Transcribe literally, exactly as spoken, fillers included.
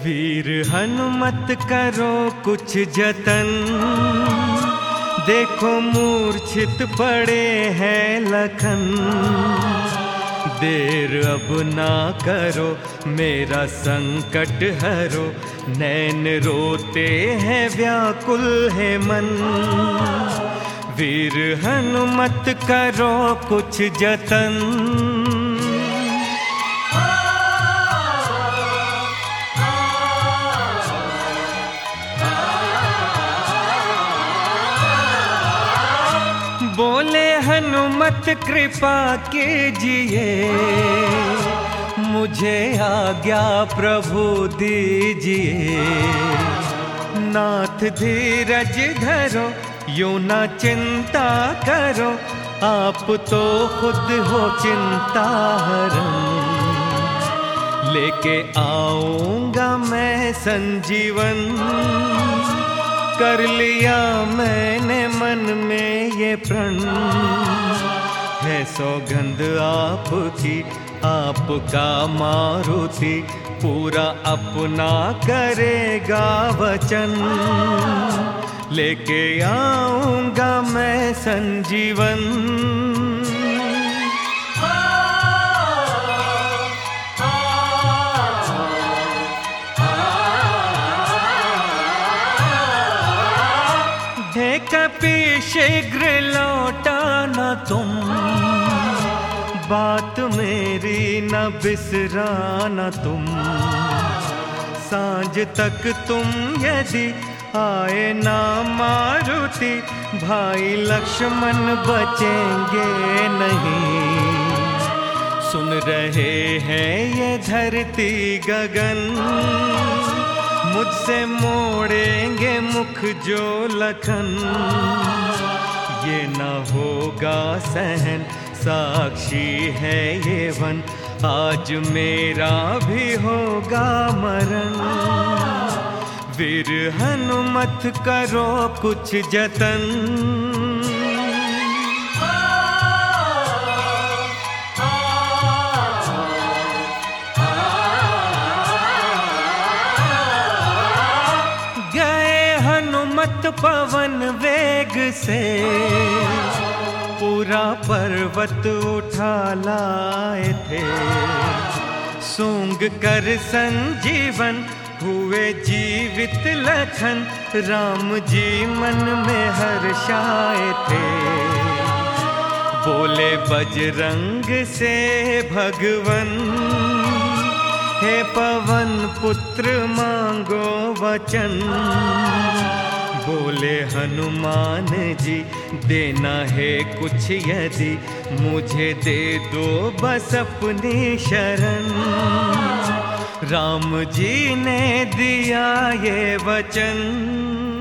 वीर हनुमत करो कुछ जतन, देखो मूर्छित पड़े हैं लखन। देर अब ना करो मेरा संकट हरो, नैन रोते हैं व्याकुल है मन। वीर हनुमत करो कुछ जतन। बोले हनुमत कृपा कीजिए, मुझे आज्ञा प्रभु दीजिए। नाथ धीरज धरो, यूं ना चिंता करो, आप तो खुद हो चिंता हरन। लेके आऊंगा मैं संजीवन, कर लिया मैंने मन में ये प्रण। है सौगंध आपकी, आपका मारुति, पूरा अपना करेगा वचन। लेके आऊंगा मैं संजीवन। हे कपि शीघ्र लौटाना तुम, बात मेरी न बिसराना तुम। सांझ तक तुम यदि आए ना मारुति, भाई लक्ष्मण बचेंगे नहीं। सुन रहे हैं ये धरती गगन, मुझसे मोड़ेंगे मुख जो लखन। ये न होगा सहन, साक्षी है ये वन, आज मेरा भी होगा मरण। वीर हनुमत करो कुछ जतन। हनुमत पवन वेग से, पूरा पर्वत उठा लाए थे। सूंघ कर संजीवन हुए जीवित लखन, राम जी मन में हर्षाए थे। बोले बजरंग से भगवन, हे पवन पुत्र मांगो वचन। बोले हनुमान जी देना है कुछ यदि, मुझे दे दो बस अपनी शरण। राम जी ने दिया ये वचन।